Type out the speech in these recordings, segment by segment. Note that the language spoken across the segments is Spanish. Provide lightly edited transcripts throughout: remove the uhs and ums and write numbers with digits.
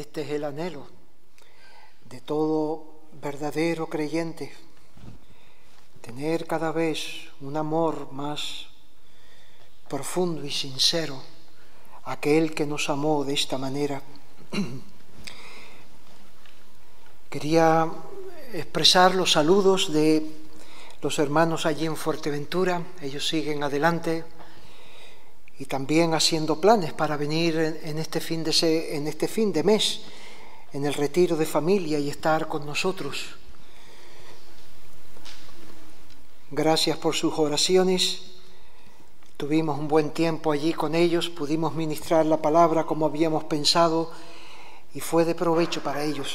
Este es el anhelo de todo verdadero creyente, tener cada vez un amor más profundo y sincero a aquel que nos amó de esta manera. Quería expresar los saludos de los hermanos allí en Fuerteventura. Ellos siguen adelante y también haciendo planes para venir en este fin de mes, en el retiro de familia y estar con nosotros. Gracias por sus oraciones. Tuvimos un buen tiempo allí con ellos, pudimos ministrar la palabra como habíamos pensado y fue de provecho para ellos.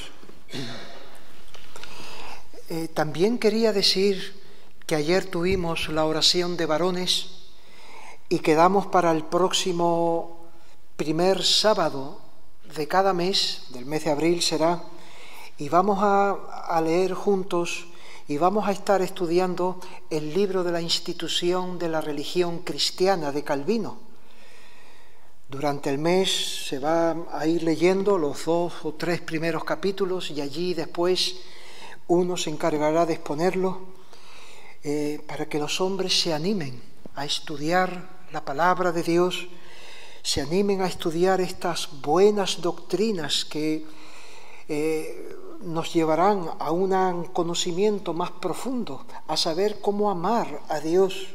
También quería decir que ayer tuvimos la oración de varones y quedamos para el próximo primer sábado de cada mes, del mes de abril será, y vamos a leer juntos y vamos a estar estudiando el libro de la Institución de la Religión Cristiana de Calvino. Durante el mes se va a ir leyendo los 2 o 3 primeros capítulos y allí después uno se encargará de exponerlo para que los hombres se animen a estudiar la palabra de Dios, se animen a estudiar estas buenas doctrinas que nos llevarán a un conocimiento más profundo, a saber cómo amar a Dios.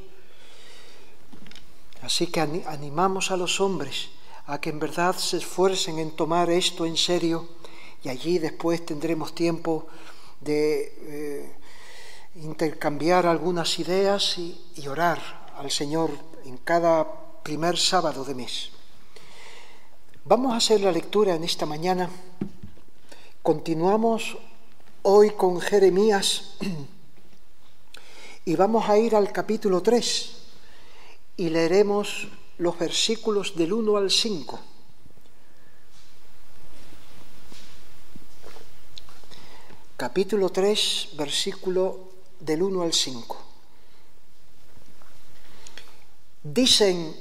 Así que animamos a los hombres a que en verdad se esfuercen en tomar esto en serio y allí después tendremos tiempo de intercambiar algunas ideas y orar al Señor en cada primer sábado de mes. Vamos a hacer la lectura en esta mañana. Continuamos hoy con Jeremías y vamos a ir al capítulo 3 y leeremos los versículos del 1 al 5. Capítulo 3, versículo del 1 al 5. Dicen,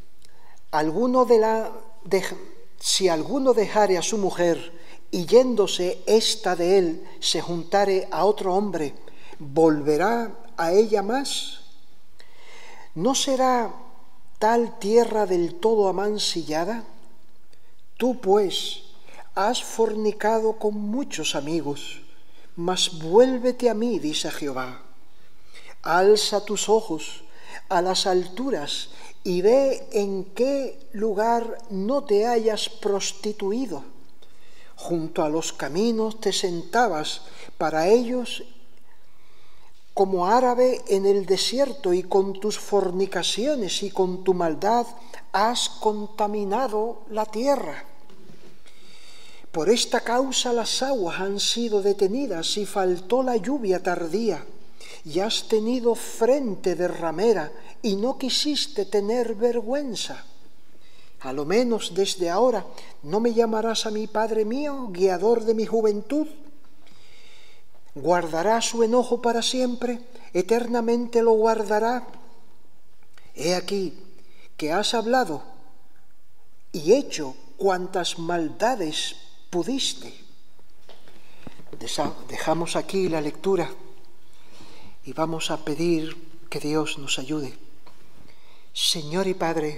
si alguno dejare a su mujer y yéndose ésta de él se juntare a otro hombre, ¿volverá a ella más? ¿No será tal tierra del todo amancillada? Tú, pues, has fornicado con muchos amigos, mas vuélvete a mí, dice Jehová. Alza tus ojos a las alturas y ve en qué lugar no te hayas prostituido. Junto a los caminos te sentabas para ellos como árabe en el desierto, y con tus fornicaciones y con tu maldad has contaminado la tierra. Por esta causa las aguas han sido detenidas y faltó la lluvia tardía, y has tenido frente de ramera y no quisiste tener vergüenza. A lo menos desde ahora no me llamarás a mí Padre mío, guiador de mi juventud. ¿Guardará su enojo para siempre? ¿Eternamente lo guardará? He aquí que has hablado y hecho cuantas maldades pudiste. Dejamos aquí la lectura y vamos a pedir que Dios nos ayude. Señor y Padre,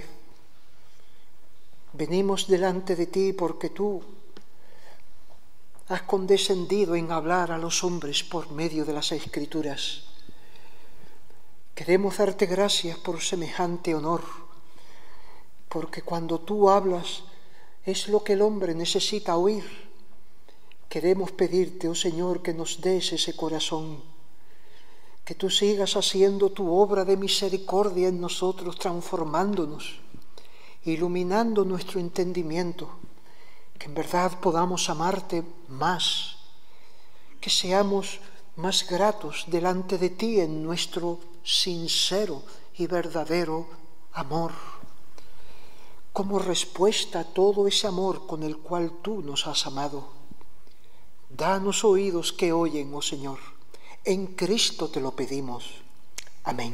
venimos delante de ti porque tú has condescendido en hablar a los hombres por medio de las Escrituras. Queremos darte gracias por semejante honor, porque cuando tú hablas es lo que el hombre necesita oír. Queremos pedirte, oh Señor, que nos des ese corazón, que tú sigas haciendo tu obra de misericordia en nosotros, transformándonos, iluminando nuestro entendimiento, que en verdad podamos amarte más, que seamos más gratos delante de ti en nuestro sincero y verdadero amor, como respuesta a todo ese amor con el cual tú nos has amado. Danos oídos que oyen, oh Señor. En Cristo te lo pedimos. Amén.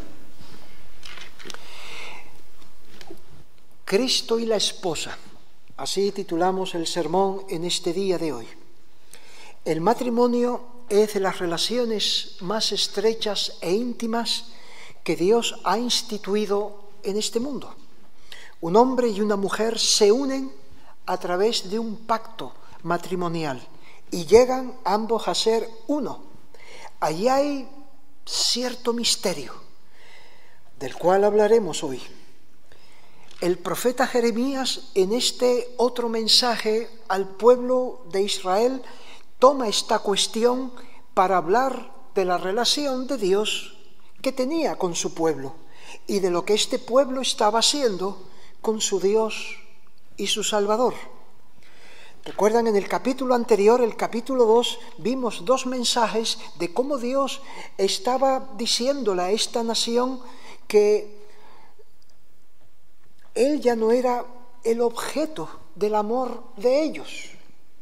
Cristo y la esposa. Así titulamos el sermón en este día de hoy. El matrimonio es de las relaciones más estrechas e íntimas que Dios ha instituido en este mundo. Un hombre y una mujer se unen a través de un pacto matrimonial y llegan ambos a ser uno. Allí hay cierto misterio del cual hablaremos hoy. El profeta Jeremías, en este otro mensaje al pueblo de Israel, toma esta cuestión para hablar de la relación de Dios que tenía con su pueblo y de lo que este pueblo estaba haciendo con su Dios y su Salvador. Recuerdan, en el capítulo anterior, el capítulo 2, vimos dos mensajes de cómo Dios estaba diciéndole a esta nación que Él ya no era el objeto del amor de ellos.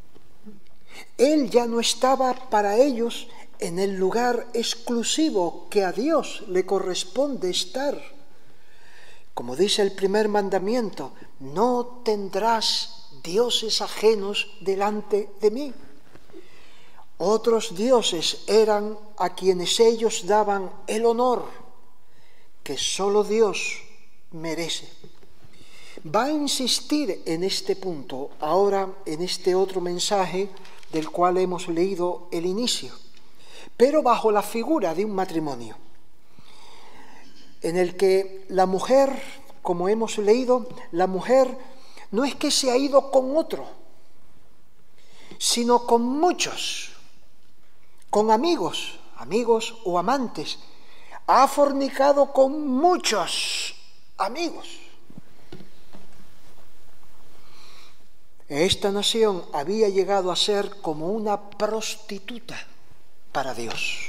Él ya no estaba para ellos en el lugar exclusivo que a Dios le corresponde estar. Como dice el primer mandamiento, no tendrás dioses ajenos delante de mí. Otros dioses eran a quienes ellos daban el honor que solo Dios merece. Va a insistir en este punto ahora en este otro mensaje del cual hemos leído el inicio, pero bajo la figura de un matrimonio, en el que la mujer, como hemos leído, la mujer no es que se ha ido con otro, sino con muchos, con amigos o amantes. Ha fornicado con muchos amigos. Esta nación había llegado a ser como una prostituta para Dios.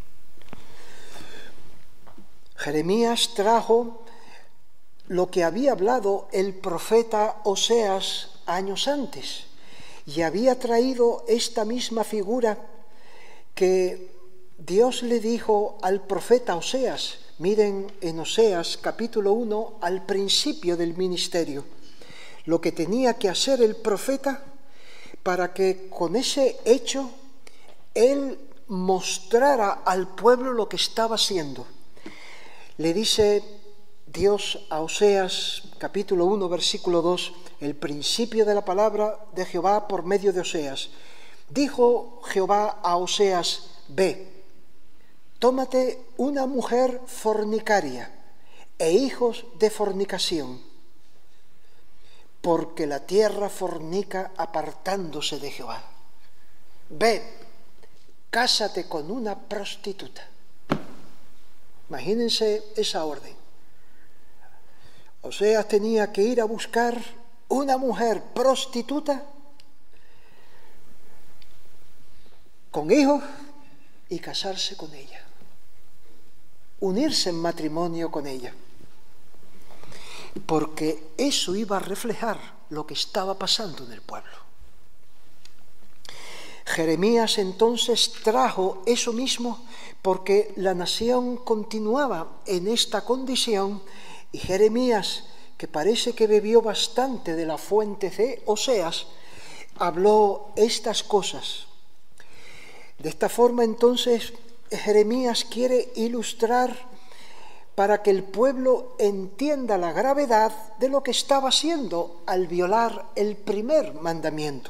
Jeremías trajo lo que había hablado el profeta Oseas años antes, y había traído esta misma figura que Dios le dijo al profeta Oseas. Miren en Oseas capítulo 1, al principio del ministerio, lo que tenía que hacer el profeta para que con ese hecho él mostrara al pueblo lo que estaba haciendo. Le dice Dios a Oseas, capítulo 1, versículo 2, el principio de la palabra de Jehová por medio de Oseas. Dijo Jehová a Oseas: ve, tómate una mujer fornicaria e hijos de fornicación, porque la tierra fornica apartándose de Jehová. Ve, cásate con una prostituta. Imagínense esa orden. Oseas tenía que ir a buscar una mujer prostituta con hijos y casarse con ella, unirse en matrimonio con ella, porque eso iba a reflejar lo que estaba pasando en el pueblo. Jeremías entonces trajo eso mismo porque la nación continuaba en esta condición, y Jeremías, que parece que bebió bastante de la fuente de Oseas, habló estas cosas. De esta forma entonces Jeremías quiere ilustrar para que el pueblo entienda la gravedad de lo que estaba haciendo al violar el primer mandamiento.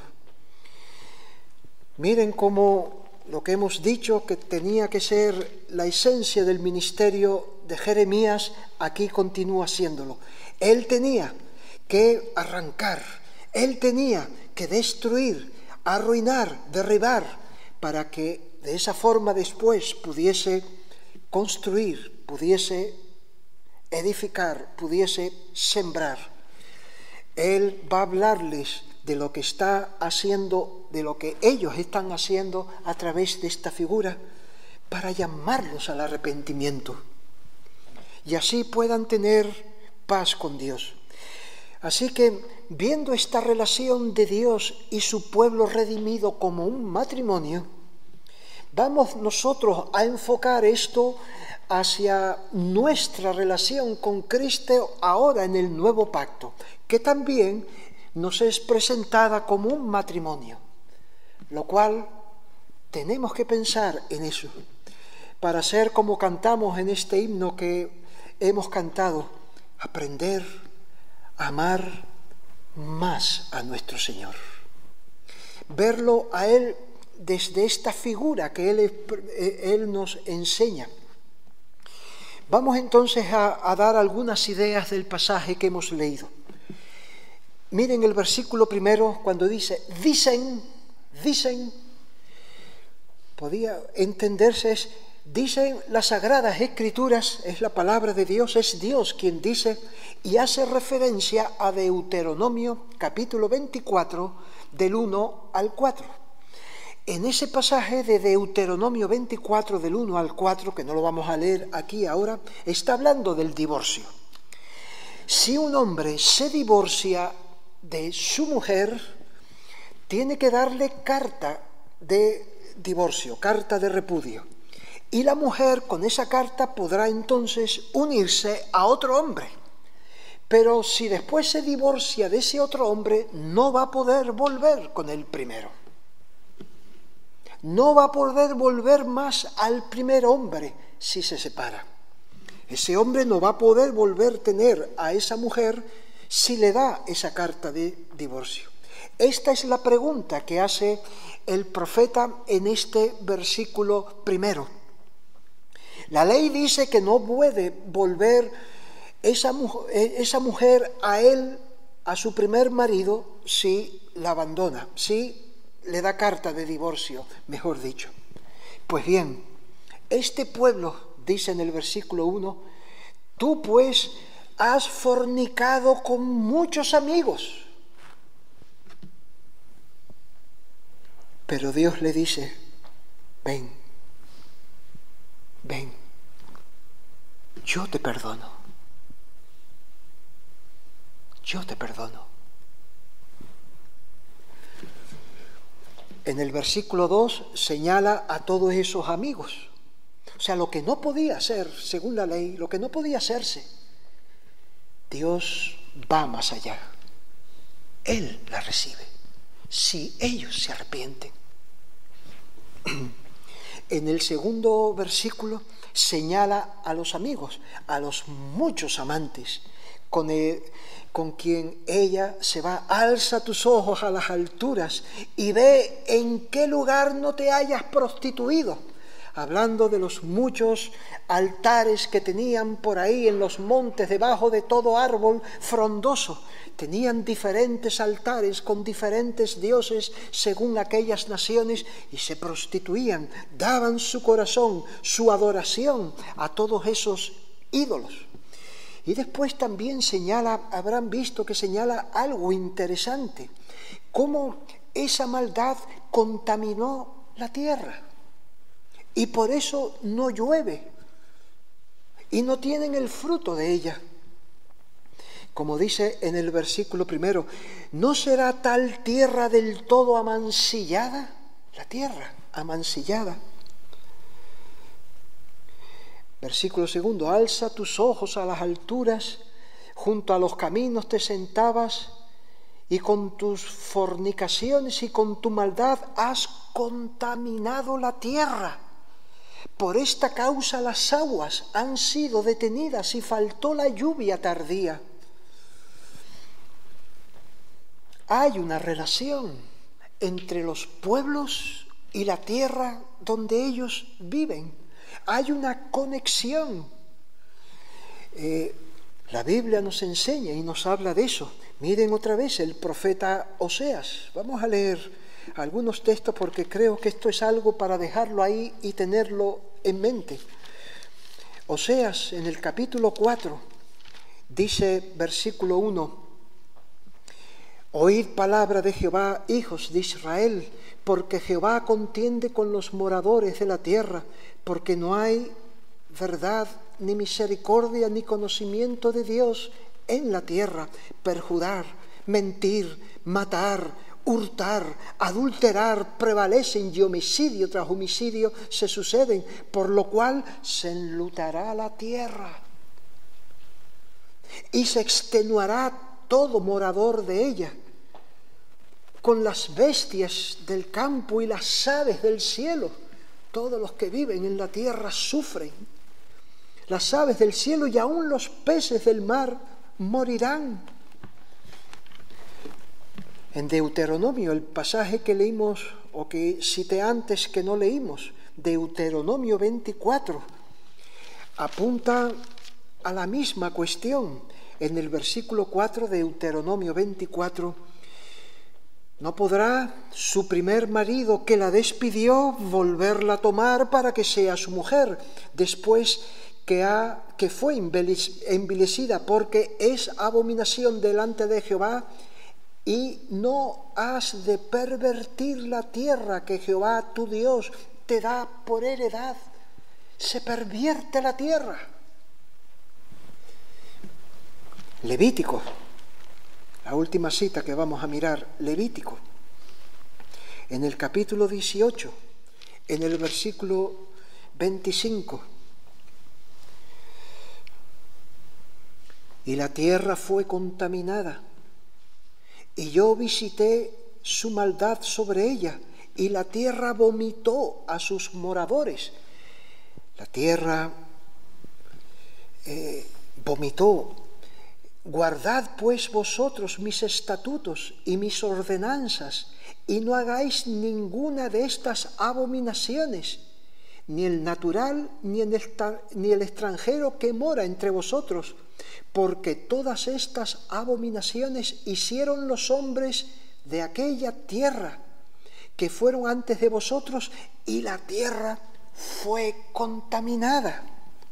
Miren cómo lo que hemos dicho que tenía que ser la esencia del ministerio de Jeremías, aquí continúa siéndolo. Él tenía que arrancar, él tenía que destruir, arruinar, derribar, para que de esa forma después pudiese construir, pudiese edificar, pudiese sembrar. Él va a hablarles de lo que está haciendo, de lo que ellos están haciendo a través de esta figura, para llamarlos al arrepentimiento y así puedan tener paz con Dios. Así que, viendo esta relación de Dios y su pueblo redimido como un matrimonio, vamos nosotros a enfocar esto hacia nuestra relación con Cristo ahora en el nuevo pacto, que también nos es presentada como un matrimonio, lo cual tenemos que pensar en eso, para ser como cantamos en este himno que hemos cantado, aprender a amar más a nuestro Señor. Verlo a Él desde esta figura que Él nos enseña. Vamos entonces a dar algunas ideas del pasaje que hemos leído. Miren el versículo primero cuando dice, dicen, podía entenderse, dicen las Sagradas Escrituras, es la palabra de Dios, es Dios quien dice, y hace referencia a Deuteronomio capítulo 24, del 1 al 4. En ese pasaje de Deuteronomio 24, del 1 al 4, que no lo vamos a leer aquí ahora, está hablando del divorcio. Si un hombre se divorcia de su mujer, tiene que darle carta de divorcio, carta de repudio. Y la mujer con esa carta podrá entonces unirse a otro hombre. Pero si después se divorcia de ese otro hombre, no va a poder volver con el primero. No va a poder volver más al primer hombre si se separa. Ese hombre no va a poder volver a tener a esa mujer si le da esa carta de divorcio. Esta es la pregunta que hace el profeta en este versículo primero. La ley dice que no puede volver esa mujer a él, a su primer marido, si la abandona, si le da carta de divorcio, mejor dicho. Pues bien, este pueblo, dice en el versículo 1, tú pues has fornicado con muchos amigos. Pero Dios le dice, ven, yo te perdono. Yo te perdono. En el versículo 2 señala a todos esos amigos. O sea, lo que no podía ser, según la ley, lo que no podía hacerse, Dios va más allá. Él la recibe, si ellos se arrepienten. En el segundo versículo señala a los amigos, a los muchos amantes, con quien ella se va. Alza tus ojos a las alturas y ve en qué lugar no te hayas prostituido. Hablando de los muchos altares que tenían por ahí en los montes, debajo de todo árbol frondoso. Tenían diferentes altares con diferentes dioses según aquellas naciones y se prostituían, daban su corazón, su adoración a todos esos ídolos. Y después también señala, habrán visto que señala algo interesante, cómo esa maldad contaminó la tierra. Y por eso no llueve y no tienen el fruto de ella. Como dice en el versículo primero, ¿no será tal tierra del todo amancillada? La tierra amancillada. Versículo segundo, alza tus ojos a las alturas, junto a los caminos te sentabas y con tus fornicaciones y con tu maldad has contaminado la tierra. Por esta causa las aguas han sido detenidas y faltó la lluvia tardía. Hay una relación entre los pueblos y la tierra donde ellos viven. Hay una conexión. La Biblia nos enseña y nos habla de eso. Miren otra vez el profeta Oseas. Vamos a leer algunos textos porque creo que esto es algo para dejarlo ahí y tenerlo en mente. Oseas en el capítulo 4 dice, versículo 1, oíd palabra de Jehová, hijos de Israel, porque Jehová contiende con los moradores de la tierra, porque no hay verdad, ni misericordia, ni conocimiento de Dios en la tierra. Perjurar, mentir, matar, hurtar, adulterar prevalecen y homicidio tras homicidio se suceden, por lo cual se enlutará la tierra y se extenuará todo morador de ella. con las bestias del campo y las aves del cielo. Todos los que viven en la tierra sufren. Las aves del cielo y aún los peces del mar morirán. En Deuteronomio, el pasaje que leímos o que cité antes que no leímos, Deuteronomio 24, apunta a la misma cuestión. En el versículo 4 de Deuteronomio 24, no podrá su primer marido que la despidió volverla a tomar para que sea su mujer, después que fue envilecida, porque es abominación delante de Jehová, y no has de pervertir la tierra que Jehová tu Dios te da por heredad. Se pervierte la tierra. Levítico, la última cita que vamos a mirar, Levítico, en el capítulo 18, en el versículo 25. Y la tierra fue contaminada, y yo visité su maldad sobre ella, y la tierra vomitó a sus moradores. La tierra vomitó. Guardad pues vosotros mis estatutos y mis ordenanzas, y no hagáis ninguna de estas abominaciones, ni el natural ni el extranjero que mora entre vosotros, porque todas estas abominaciones hicieron los hombres de aquella tierra que fueron antes de vosotros, y la tierra fue contaminada.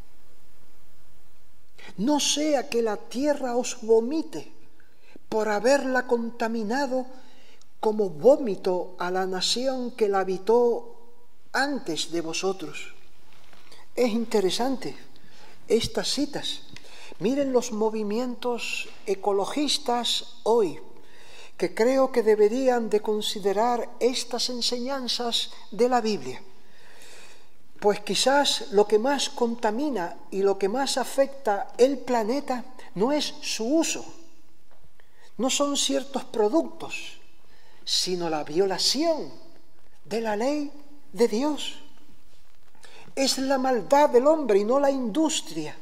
No sea que la tierra os vomite por haberla contaminado, como vómito a la nación que la habitó antes de vosotros. Es interesante estas citas. Miren los movimientos ecologistas hoy, que creo que deberían de considerar estas enseñanzas de la Biblia. Pues quizás lo que más contamina y lo que más afecta el planeta no es su uso, no son ciertos productos, sino la violación de la ley de Dios. Es la maldad del hombre y no la industria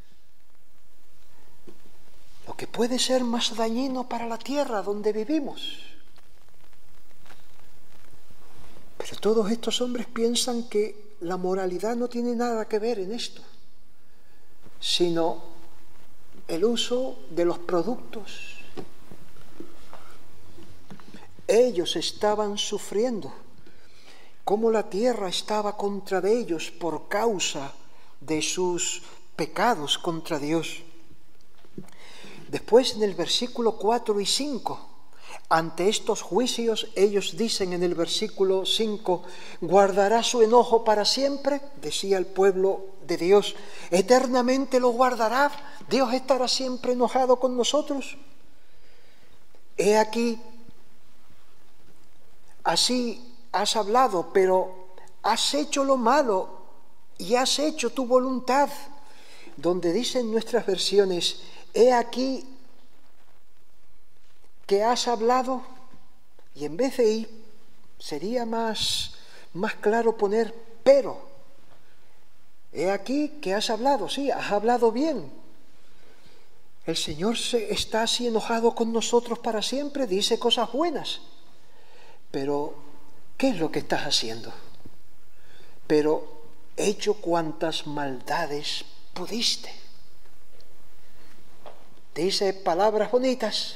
lo que puede ser más dañino para la tierra donde vivimos. Pero todos estos hombres piensan que la moralidad no tiene nada que ver en esto, sino el uso de los productos. Ellos estaban sufriendo, como la tierra estaba contra de ellos por causa de sus pecados contra Dios. Después, en el versículo 4 y 5, ante estos juicios, ellos dicen en el versículo 5, ¿guardará su enojo para siempre? Decía el pueblo de Dios, ¿eternamente lo guardará? ¿Dios estará siempre enojado con nosotros? He aquí, así has hablado, pero has hecho lo malo y has hecho tu voluntad. Donde dicen nuestras versiones, he aquí que has hablado, y en vez de ir, sería más claro poner pero. He aquí que has hablado, sí, has hablado bien. El Señor está así enojado con nosotros para siempre, dice cosas buenas. Pero, ¿qué es lo que estás haciendo? Pero he hecho cuantas maldades pudiste. Dice palabras bonitas,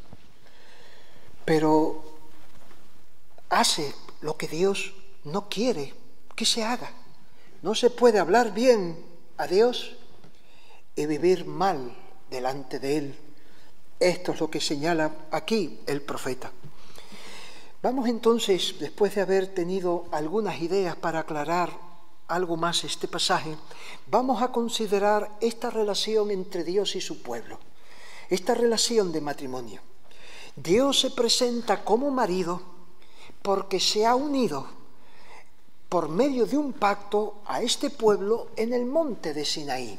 pero hace lo que Dios no quiere que se haga. No se puede hablar bien a Dios y vivir mal delante de Él. Esto es lo que señala aquí el profeta. Vamos entonces, después de haber tenido algunas ideas para aclarar algo más este pasaje, vamos a considerar esta relación entre Dios y su pueblo, esta relación de matrimonio. Dios se presenta como marido porque se ha unido por medio de un pacto a este pueblo en el monte de Sinaí.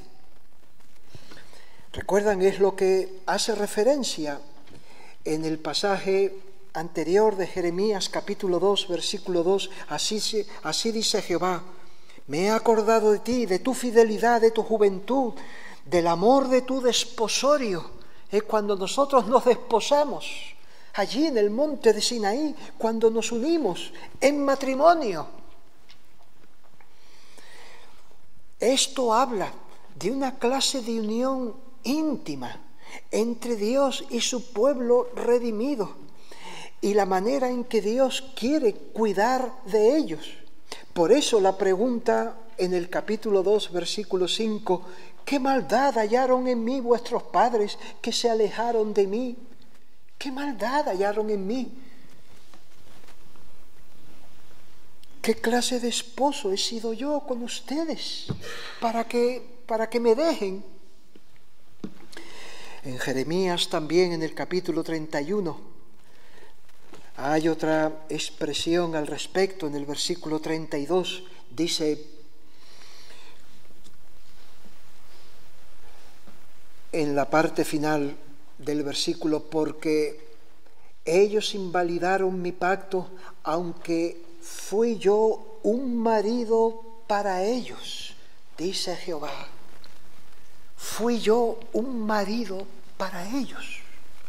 ¿Recuerdan? Es lo que hace referencia en el pasaje anterior de Jeremías capítulo 2, versículo 2, así dice Jehová: me he acordado de ti, de tu fidelidad, de tu juventud, del amor de tu desposorio. Es cuando nosotros nos desposamos, allí en el monte de Sinaí, cuando nos unimos en matrimonio. Esto habla de una clase de unión íntima entre Dios y su pueblo redimido, y la manera en que Dios quiere cuidar de ellos. Por eso la pregunta en el capítulo 2, versículo 5, ¿qué maldad hallaron en mí vuestros padres que se alejaron de mí? ¿Qué maldad hallaron en mí? ¿Qué clase de esposo he sido yo con ustedes para que me dejen? En Jeremías también, en el capítulo 31, hay otra expresión al respecto. En el versículo 32 dice, en la parte final del versículo, porque ellos invalidaron mi pacto, aunque fui yo un marido para ellos, dice Jehová. Fui yo un marido para ellos.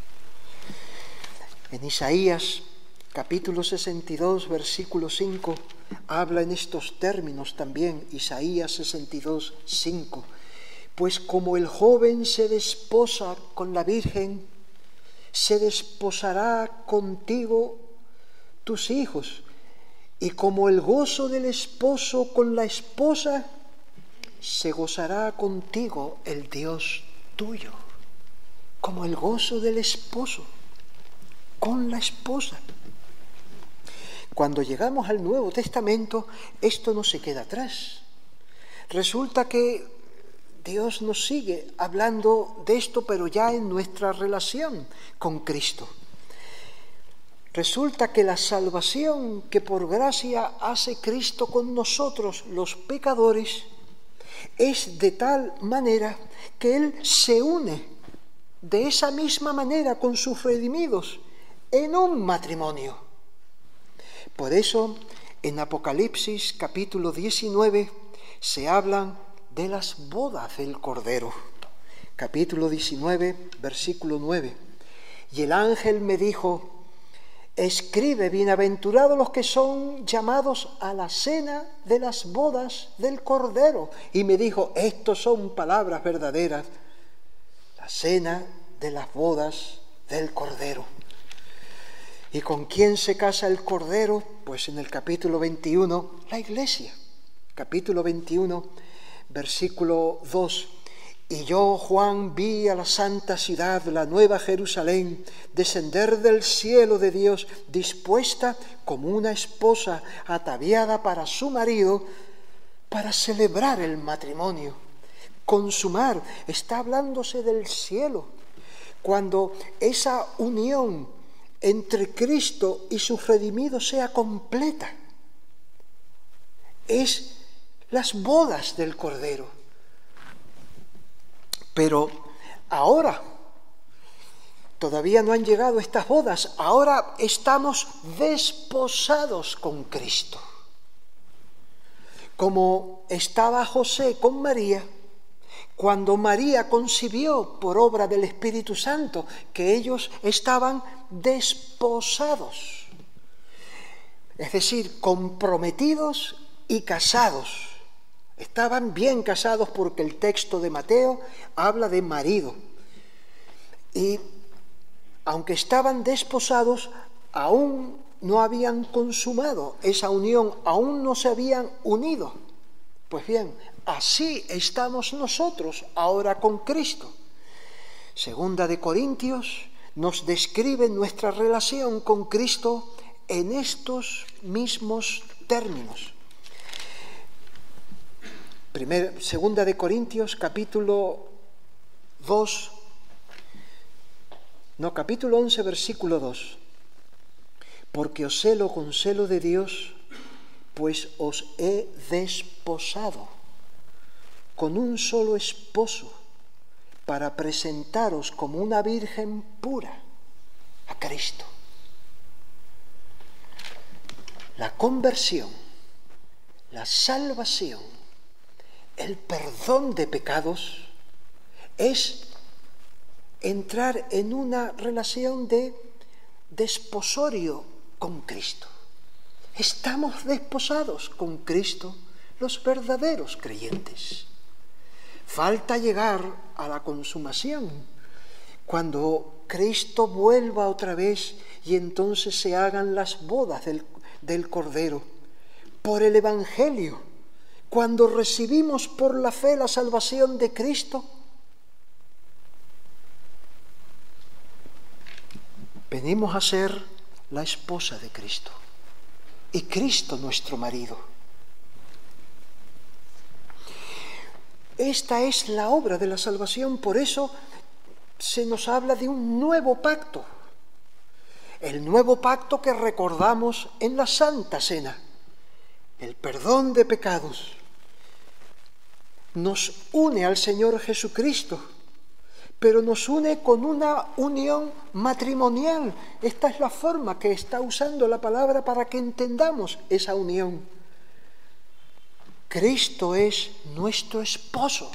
En Isaías capítulo 62, versículo 5, habla en estos términos también, Isaías 62, 5. Pues como el joven se desposa con la virgen, se desposará contigo tus hijos, y como el gozo del esposo con la esposa, se gozará contigo el Dios tuyo. Como el gozo del esposo con la esposa. Cuando llegamos al Nuevo Testamento, esto no se queda atrás. Resulta que Dios nos sigue hablando de esto, pero ya en nuestra relación con Cristo. Resulta que la salvación que por gracia hace Cristo con nosotros, los pecadores, es de tal manera que Él se une de esa misma manera con sus redimidos en un matrimonio. Por eso, en Apocalipsis capítulo 19 se hablan de las bodas del Cordero. Capítulo 19, versículo 9. Y el ángel me dijo: escribe, bienaventurados los que son llamados a la cena de las bodas del Cordero. Y me dijo: estos son palabras verdaderas, la cena de las bodas del Cordero. ¿Y con quién se casa el Cordero? Pues en el capítulo 21, la Iglesia. Capítulo 21, versículo 2. Y yo, Juan, vi a la santa ciudad, la nueva Jerusalén, descender del cielo de Dios, dispuesta como una esposa ataviada para su marido, para celebrar el matrimonio. Consumar, está hablándose del cielo, cuando esa unión entre Cristo y sus redimidos sea completa. Es las bodas del Cordero. Pero ahora, todavía no han llegado estas bodas, ahora estamos desposados con Cristo. Como estaba José con María, cuando María concibió por obra del Espíritu Santo, que ellos estaban desposados, es decir, comprometidos y casados. Estaban bien casados porque el texto de Mateo habla de marido. Y aunque estaban desposados, aún no habían consumado esa unión, aún no se habían unido. Pues bien, así estamos nosotros ahora con Cristo. Segunda de Corintios nos describe nuestra relación con Cristo en estos mismos términos. Segunda de Corintios, capítulo 11, versículo 2. Porque os celo con celo de Dios, pues os he desposado con un solo esposo, para presentaros como una virgen pura a Cristo. La conversión, la salvación, el perdón de pecados es entrar en una relación de desposorio con Cristo. Estamos desposados con Cristo, los verdaderos creyentes. Falta llegar a la consumación, cuando Cristo vuelva otra vez y entonces se hagan las bodas del Cordero. Por el Evangelio, cuando recibimos por la fe la salvación de Cristo, venimos a ser la esposa de Cristo y Cristo nuestro marido. Esta es la obra de la salvación, por eso se nos habla de un nuevo pacto. El nuevo pacto que recordamos en la Santa Cena. El perdón de pecados nos une al Señor Jesucristo, pero nos une con una unión matrimonial. Esta es la forma que está usando la palabra para que entendamos esa unión. Cristo es nuestro esposo.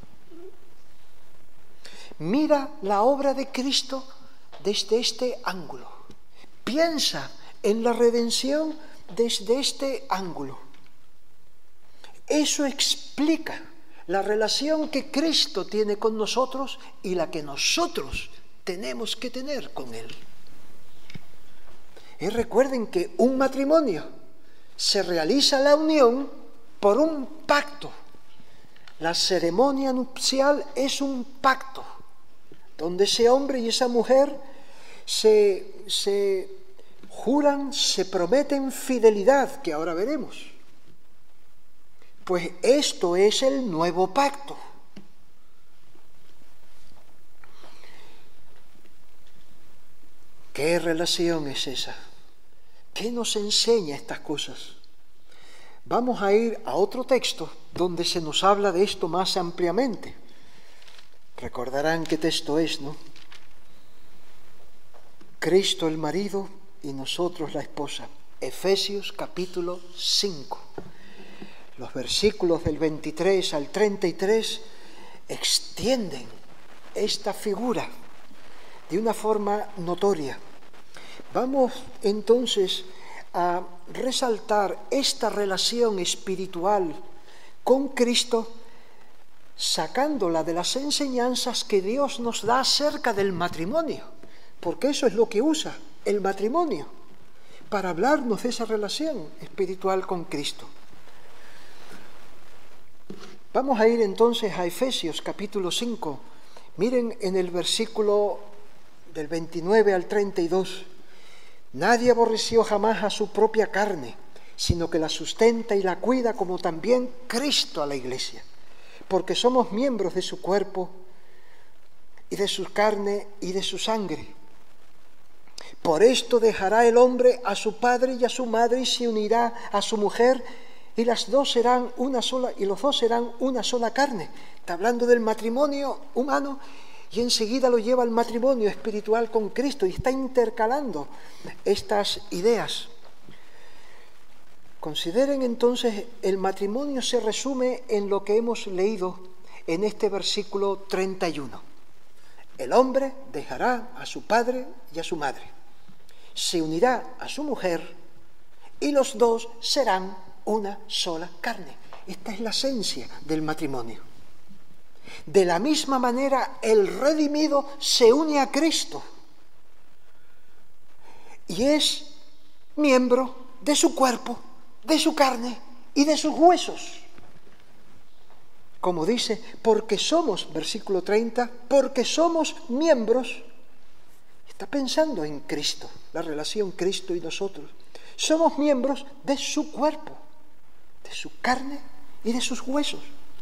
Mira la obra de Cristo desde este ángulo. Piensa en la redención desde este ángulo. Eso explica la relación que Cristo tiene con nosotros y la que nosotros tenemos que tener con Él. Y recuerden que un matrimonio se realiza la unión por un pacto. La ceremonia nupcial es un pacto donde ese hombre y esa mujer se juran, se prometen fidelidad, que ahora veremos. Pues esto es el nuevo pacto. ¿Qué relación es esa? ¿Qué nos enseña estas cosas? Vamos a ir a otro texto donde se nos habla de esto más ampliamente. Recordarán qué texto es, ¿no? Cristo el marido y nosotros la esposa. Efesios capítulo 5. Los versículos del 23 al 33 extienden esta figura de una forma notoria. Vamos entonces a resaltar esta relación espiritual con Cristo, sacándola de las enseñanzas que Dios nos da acerca del matrimonio, porque eso es lo que usa el matrimonio, para hablarnos de esa relación espiritual con Cristo. Vamos a ir entonces a Efesios capítulo 5. Miren en el versículo del 29 al 32. Nadie aborreció jamás a su propia carne, sino que la sustenta y la cuida, como también Cristo a la Iglesia, porque somos miembros de su cuerpo y de su carne y de su sangre. Por esto dejará el hombre a su padre y a su madre y se unirá a su mujer, y los dos serán una sola carne. Está hablando del matrimonio humano y enseguida lo lleva al matrimonio espiritual con Cristo y está intercalando estas ideas. Consideren entonces, el matrimonio se resume en lo que hemos leído en este versículo 31. El hombre dejará a su padre y a su madre, se unirá a su mujer y los dos serán una sola carne. Esta es la esencia del matrimonio. De la misma manera, el redimido se une a Cristo y es miembro de su cuerpo, de su carne y de sus huesos. Como dice, porque somos, versículo 30, porque somos miembros. Está pensando en Cristo, la relación Cristo y nosotros. Somos miembros de su cuerpo, de su carne y de sus huesos.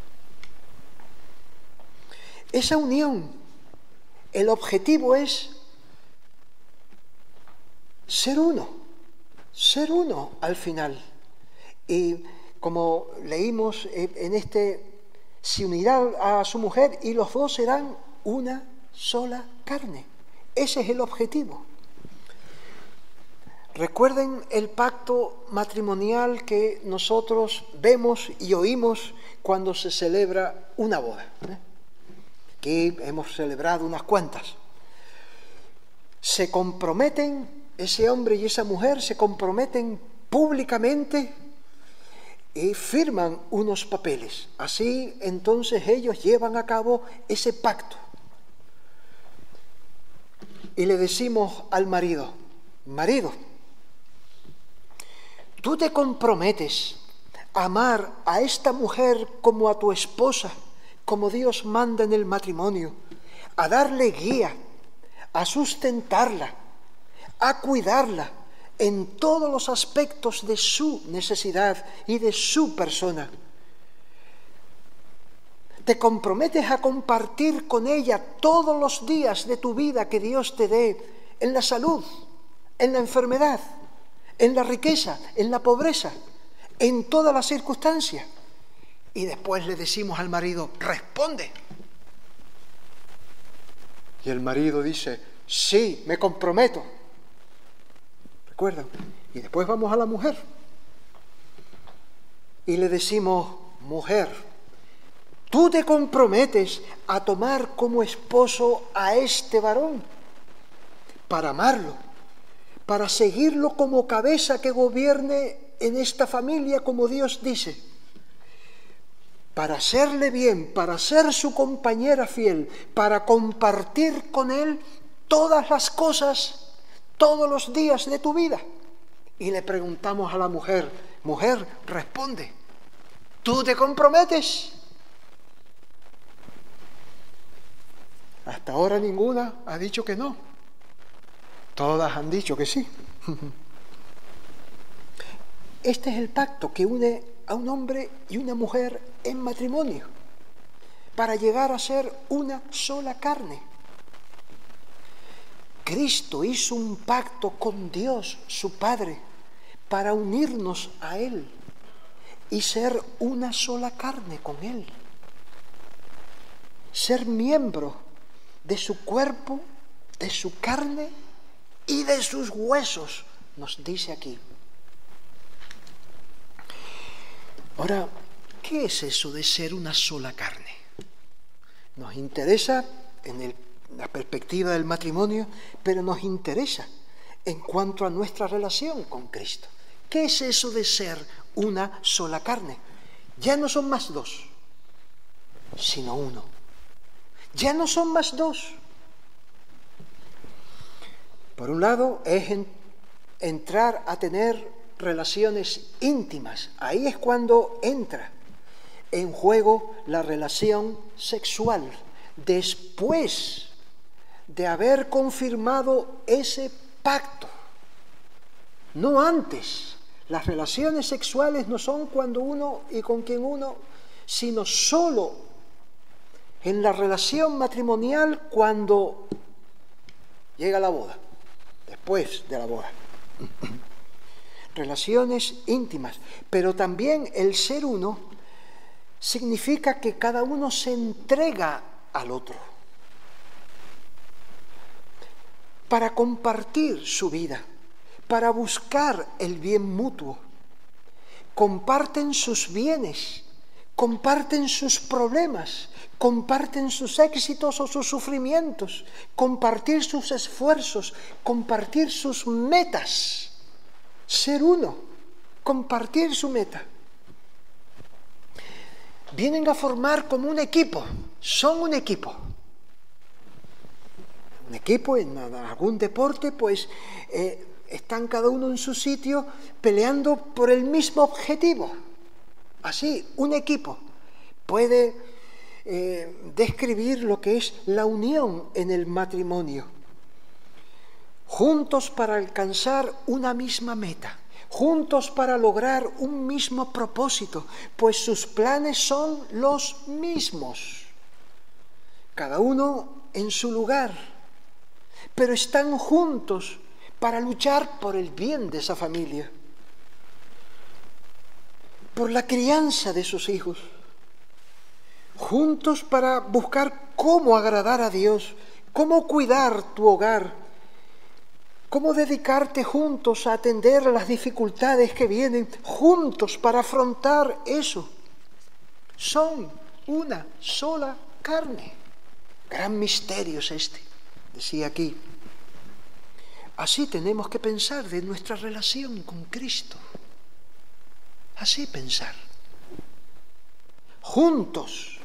Esa unión, el objetivo es ser uno al final. Y como leímos en se unirá a su mujer y los dos serán una sola carne. Ese es el objetivo. Recuerden el pacto matrimonial que nosotros vemos y oímos cuando se celebra una boda. Aquí hemos celebrado unas cuantas. Se comprometen, ese hombre y esa mujer se comprometen públicamente y firman unos papeles. Así entonces ellos llevan a cabo ese pacto. Y le decimos al marido, marido, tú te comprometes a amar a esta mujer como a tu esposa, como Dios manda en el matrimonio, a darle guía, a sustentarla, a cuidarla en todos los aspectos de su necesidad y de su persona. Te comprometes a compartir con ella todos los días de tu vida que Dios te dé, en la salud, en la enfermedad, en la riqueza, en la pobreza, en todas las circunstancias. Y después le decimos al marido, responde. Y el marido dice, sí, me comprometo. ¿Recuerdan? Y después vamos a la mujer. Y le decimos, mujer, tú te comprometes a tomar como esposo a este varón, para amarlo, para seguirlo como cabeza que gobierne en esta familia como Dios dice, para hacerle bien, para ser su compañera fiel, para compartir con él todas las cosas, todos los días de tu vida. Y le preguntamos a la mujer, mujer, responde, ¿tú te comprometes? Hasta ahora ninguna ha dicho que no. Todas han dicho que sí. Este es el pacto que une a un hombre y una mujer en matrimonio, para llegar a ser una sola carne. Cristo hizo un pacto con Dios, su Padre, para unirnos a Él y ser una sola carne con Él. Ser miembro de su cuerpo, de su carne y de sus huesos, nos dice aquí. Ahora, ¿qué es eso de ser una sola carne? Nos interesa en la perspectiva del matrimonio, pero nos interesa en cuanto a nuestra relación con Cristo. ¿Qué es eso de ser una sola carne? Ya no son más dos, sino uno. Ya no son más dos. Por un lado, es entrar a tener relaciones íntimas. Ahí es cuando entra en juego la relación sexual, después de haber confirmado ese pacto, no antes. Las relaciones sexuales no son cuando uno y con quien uno, sino solo en la relación matrimonial cuando llega la boda, después de la boda. Relaciones íntimas, pero también el ser uno significa que cada uno se entrega al otro para compartir su vida, para buscar el bien mutuo. Comparten sus bienes, comparten sus problemas, comparten sus éxitos o sus sufrimientos, compartir sus esfuerzos, compartir sus metas. Ser uno, compartir su meta. Vienen a formar como un equipo, son un equipo. Un equipo en algún deporte, pues están cada uno en su sitio peleando por el mismo objetivo. Así, un equipo puede describir lo que es la unión en el matrimonio. Juntos para alcanzar una misma meta, juntos para lograr un mismo propósito, pues sus planes son los mismos, cada uno en su lugar, pero están juntos para luchar por el bien de esa familia, por la crianza de sus hijos, juntos para buscar cómo agradar a Dios, cómo cuidar tu hogar, ¿Cómo dedicarte juntos a atender las dificultades que vienen juntos para afrontar eso? Son una sola carne. Gran misterio es este, decía aquí. Así tenemos que pensar de nuestra relación con Cristo. Así pensar. Juntos.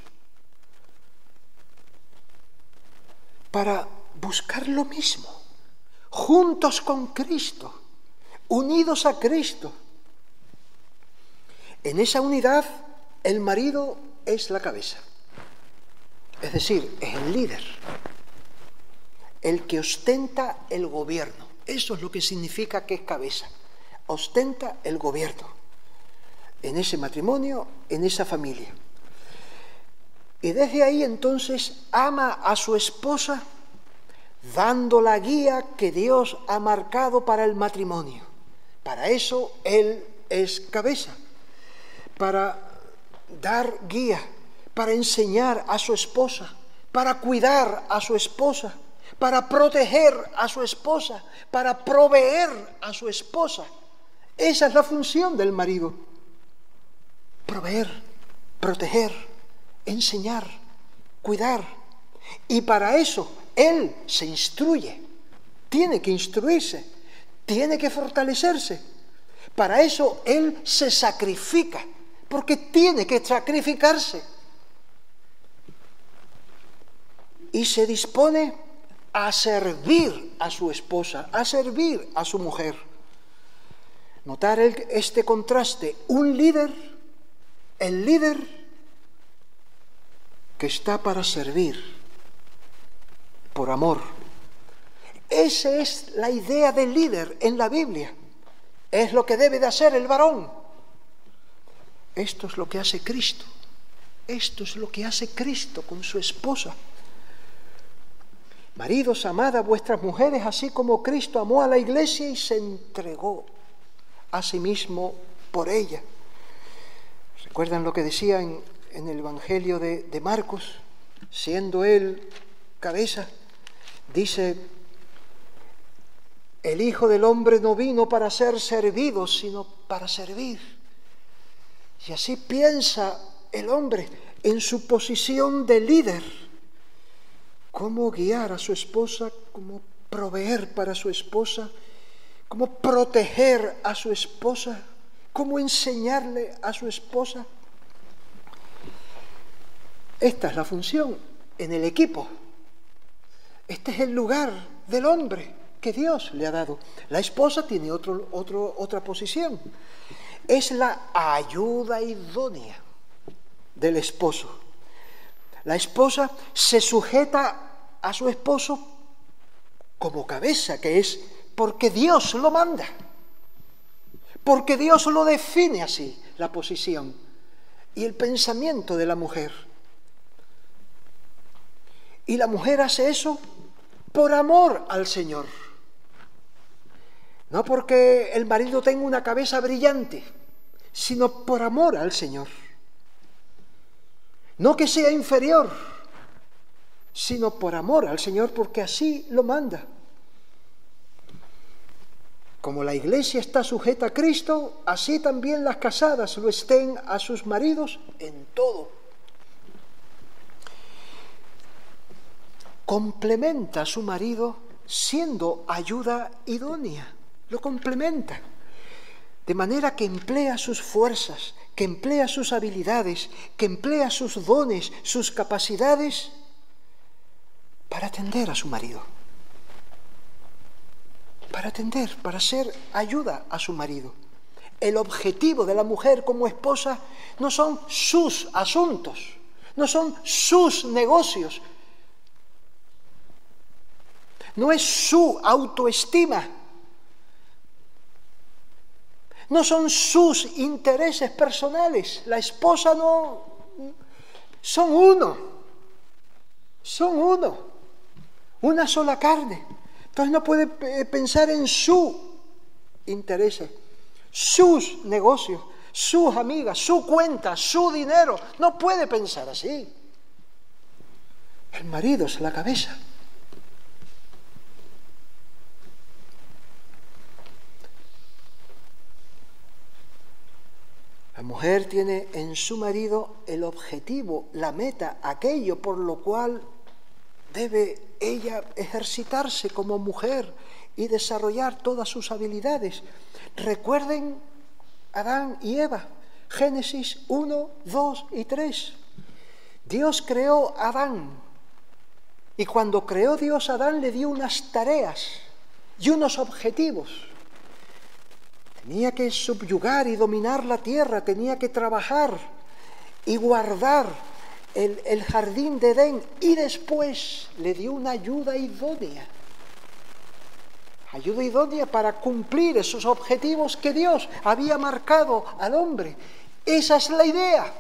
Para buscar lo mismo. Juntos con Cristo. Unidos a Cristo. En esa unidad, el marido es la cabeza. Es decir, es el líder. El que ostenta el gobierno. Eso es lo que significa que es cabeza. Ostenta el gobierno. En ese matrimonio, en esa familia. Y desde ahí entonces ama a su esposa dando la guía que Dios ha marcado para el matrimonio. Para eso él es cabeza. Para dar guía, para enseñar a su esposa, para cuidar a su esposa, para proteger a su esposa, para proveer a su esposa. Esa es la función del marido. Proveer, proteger, enseñar, cuidar. Y para eso él se instruye, tiene que instruirse, tiene que fortalecerse. Para eso él se sacrifica, porque tiene que sacrificarse. Y se dispone a servir a su esposa, a servir a su mujer. Notar este contraste, un líder, el líder que está para servir por amor. Esa es la idea del líder en la Biblia. Es lo que debe de hacer el varón. Esto es lo que hace Cristo. Esto es lo que hace Cristo con su esposa. Maridos, amad a vuestras mujeres así como Cristo amó a la iglesia y se entregó a sí mismo por ella. ¿Recuerdan lo que decía en el Evangelio de Marcos? Siendo él cabeza, dice: el Hijo del Hombre no vino para ser servido, sino para servir. Y así piensa el hombre en su posición de líder. Cómo guiar a su esposa, cómo proveer para su esposa, cómo proteger a su esposa, cómo enseñarle a su esposa. Esta es la función en el equipo. Este es el lugar del hombre que Dios le ha dado. La esposa tiene otra posición. Es la ayuda idónea del esposo. La esposa se sujeta a su esposo como cabeza, que es porque Dios lo manda. Porque Dios lo define así, la posición y el pensamiento de la mujer. Y la mujer hace eso por amor al Señor. No porque el marido tenga una cabeza brillante, sino por amor al Señor. No que sea inferior, sino por amor al Señor, porque así lo manda. Como la iglesia está sujeta a Cristo, así también las casadas lo estén a sus maridos en todo. Complementa a su marido siendo ayuda idónea, lo complementa, de manera que emplea sus fuerzas, que emplea sus habilidades, que emplea sus dones, sus capacidades para atender a su marido, para ser ayuda a su marido. El objetivo de la mujer como esposa no son sus asuntos, no son sus negocios, no es su autoestima, no son sus intereses personales. La esposa no, son uno, una sola carne. Entonces no puede pensar en su intereses, sus negocios, sus amigas, su cuenta, su dinero. No puede pensar así. El marido es la cabeza. La mujer tiene en su marido el objetivo, la meta, aquello por lo cual debe ella ejercitarse como mujer y desarrollar todas sus habilidades. Recuerden Adán y Eva, Génesis 1, 2 y 3. Dios creó a Adán y cuando creó Dios a Adán le dio unas tareas y unos objetivos. Tenía que subyugar y dominar la tierra, tenía que trabajar y guardar el jardín de Edén y después le dio una ayuda idónea para cumplir esos objetivos que Dios había marcado al hombre. Esa es la idea.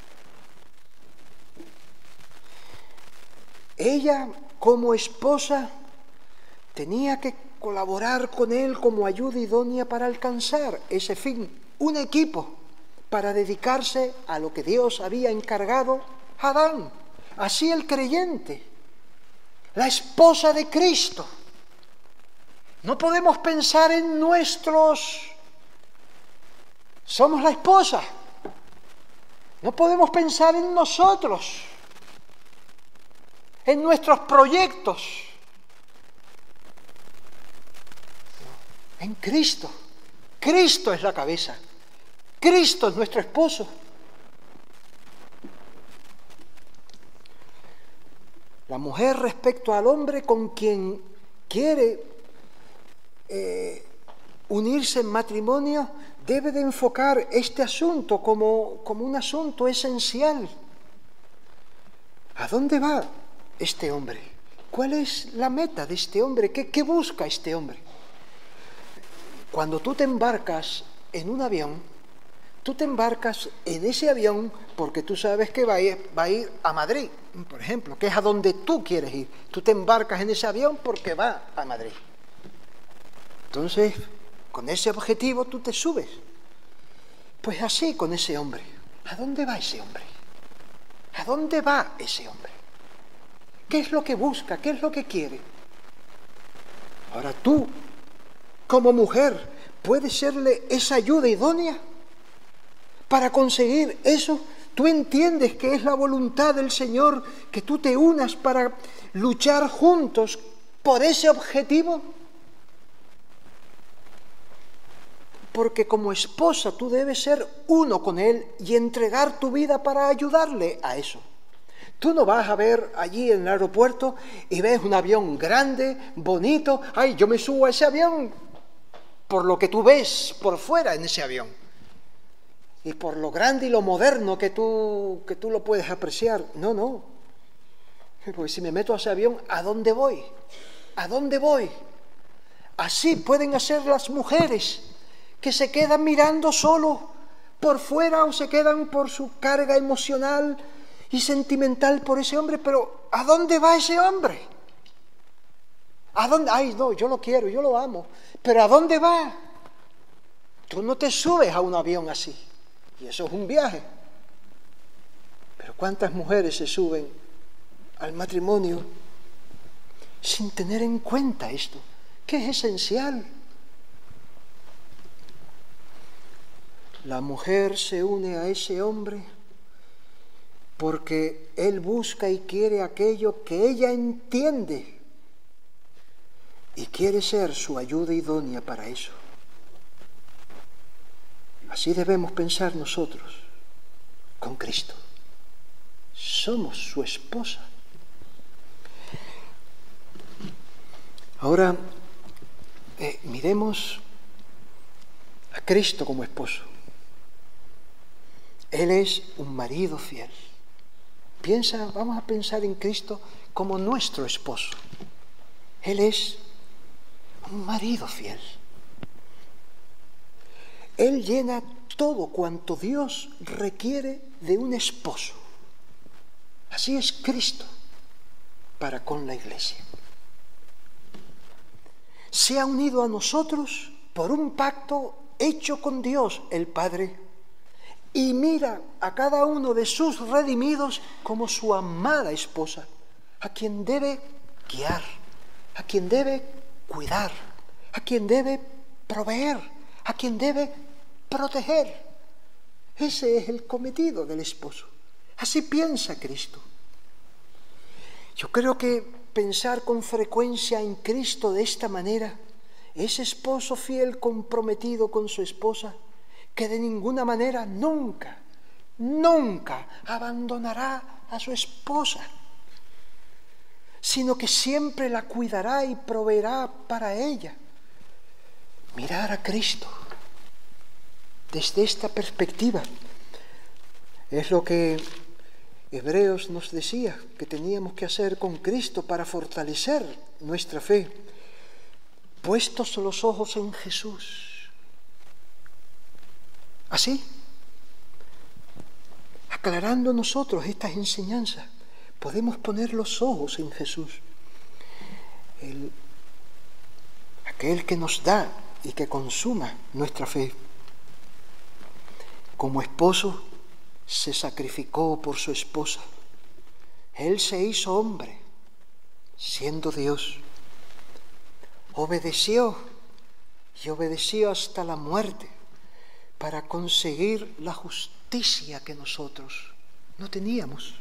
Ella, como esposa, tenía que colaborar con él como ayuda idónea para alcanzar ese fin, un equipo para dedicarse a lo que Dios había encargado a Adán. Así el creyente, la esposa de Cristo. No podemos pensar en somos la esposa. No podemos pensar en nosotros, en nuestros proyectos. En Cristo. Cristo es la cabeza. Cristo es nuestro esposo. La mujer respecto al hombre con quien quiere unirse en matrimonio debe de enfocar este asunto como un asunto esencial. ¿A dónde va este hombre? ¿Cuál es la meta de este hombre? ¿Qué busca este hombre? Cuando tú te embarcas en un avión, tú te embarcas en ese avión porque tú sabes que va a ir a Madrid, por ejemplo, que es a donde tú quieres ir. Tú te embarcas en ese avión porque va a Madrid. Entonces, con ese objetivo tú te subes. Pues así con ese hombre. ¿A dónde va ese hombre? ¿A dónde va ese hombre? ¿Qué es lo que busca? ¿Qué es lo que quiere? Ahora tú, como mujer, ¿puedes serle esa ayuda idónea para conseguir eso? ¿Tú entiendes que es la voluntad del Señor que tú te unas para luchar juntos por ese objetivo? Porque como esposa tú debes ser uno con Él y entregar tu vida para ayudarle a eso. Tú no vas a ver allí en el aeropuerto y ves un avión grande, bonito. ¡Ay, yo me subo a ese avión! Por lo que tú ves por fuera en ese avión. Y por lo grande y lo moderno que tú lo puedes apreciar. No. Porque si me meto a ese avión, ¿a dónde voy? ¿A dónde voy? Así pueden hacer las mujeres que se quedan mirando solo por fuera o se quedan por su carga emocional y sentimental por ese hombre. Pero ¿a dónde va ese hombre? ¿A dónde? Ay, no, yo lo quiero, yo lo amo. Pero ¿a dónde va? Tú no te subes a un avión así. Y eso es un viaje. Pero ¿cuántas mujeres se suben al matrimonio sin tener en cuenta esto, que es esencial? La mujer se une a ese hombre porque él busca y quiere aquello que ella entiende y quiere ser su ayuda idónea para eso. Así debemos pensar nosotros con Cristo. Somos su esposa. Ahora, miremos a Cristo como esposo. Él es un marido fiel. Vamos a pensar en Cristo como nuestro esposo. Él es un marido fiel. Él llena todo cuanto Dios requiere de un esposo. Así es Cristo para con la Iglesia. Se ha unido a nosotros por un pacto hecho con Dios el Padre y mira a cada uno de sus redimidos como su amada esposa, a quien debe guiar, a quien debe cuidar, a quien debe proveer, a quien debe proteger. Ese es el cometido del esposo. Así piensa Cristo. Yo creo que pensar con frecuencia en Cristo de esta manera, ese esposo fiel comprometido con su esposa, que de ninguna manera nunca abandonará a su esposa, sino que siempre la cuidará y proveerá para ella. Mirar a Cristo desde esta perspectiva es lo que Hebreos nos decía que teníamos que hacer con Cristo para fortalecer nuestra fe, puestos los ojos en Jesús. Así, aclarando nosotros estas enseñanzas, podemos poner los ojos en Jesús, aquel que nos da y que consuma nuestra fe. Como esposo, se sacrificó por su esposa. Él se hizo hombre, siendo Dios. Obedeció y obedeció hasta la muerte para conseguir la justicia que nosotros no teníamos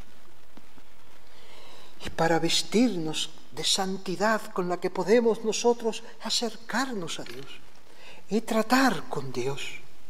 y para vestirnos de santidad con la que podemos nosotros acercarnos a Dios y tratar con Dios.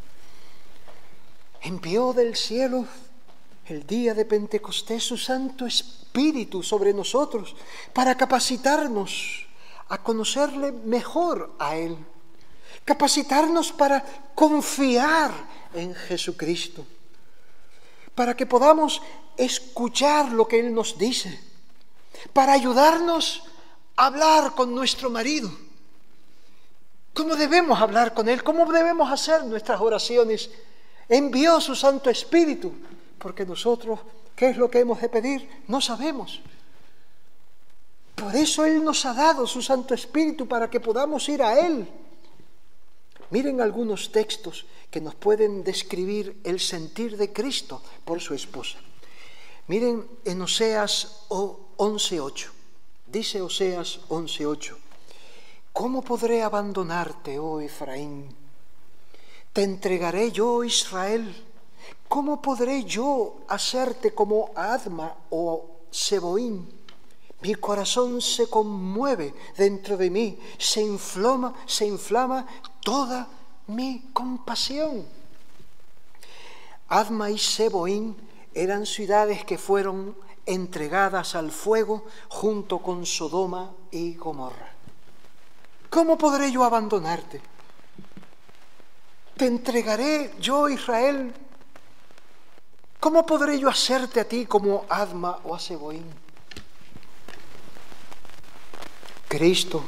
Envió del cielo el día de Pentecostés su Santo Espíritu sobre nosotros para capacitarnos a conocerle mejor a Él, capacitarnos para confiar en Jesucristo, para que podamos escuchar lo que Él nos dice, para ayudarnos a hablar con nuestro marido. ¿Cómo debemos hablar con Él? ¿Cómo debemos hacer nuestras oraciones? Envió su Santo Espíritu, porque nosotros, ¿qué es lo que hemos de pedir? No sabemos. Por eso Él nos ha dado su Santo Espíritu, para que podamos ir a Él. Miren algunos textos que nos pueden describir el sentir de Cristo por su esposa. Miren en Oseas 11:8. Dice Oseas 11:8: ¿Cómo podré abandonarte, oh Efraín? Te entregaré yo, Israel. ¿Cómo podré yo hacerte como Adma o Seboín? Mi corazón se conmueve dentro de mí, se inflama toda mi compasión. Adma y Seboín eran ciudades que fueron entregadas al fuego junto con Sodoma y Gomorra. ¿Cómo podré yo abandonarte? Te entregaré yo, Israel. ¿Cómo podré yo hacerte a ti como Adma o a Seboín? Cristo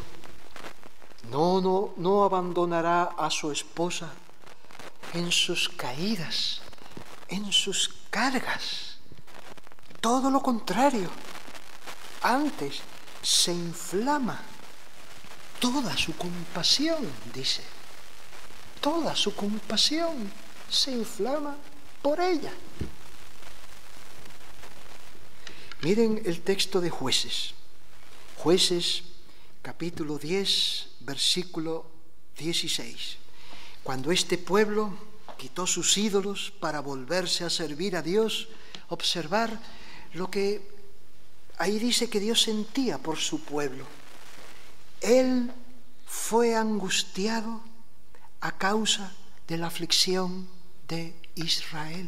no abandonará a su esposa en sus caídas, en sus cargas. Todo lo contrario. Antes se inflama toda su compasión, dice. Toda su compasión se inflama por ella. Miren el texto de Jueces. Jueces, capítulo 10, versículo 16. Cuando este pueblo quitó sus ídolos para volverse a servir a Dios, observar lo que ahí dice que Dios sentía por su pueblo. Él fue angustiado a causa de la aflicción de Israel.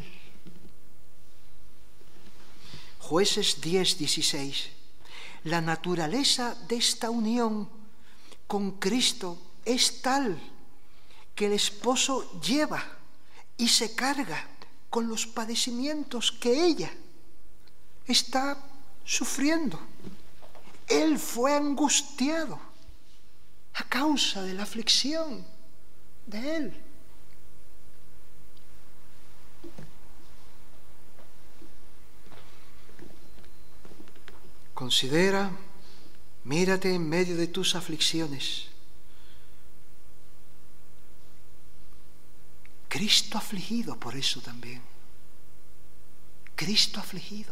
Jueces 10:16. La naturaleza de esta unión con Cristo es tal que el esposo lleva y se carga con los padecimientos que ella está sufriendo. Él fue angustiado a causa de la aflicción de él. Considera, mírate en medio de tus aflicciones. Cristo afligido por eso también. Cristo afligido.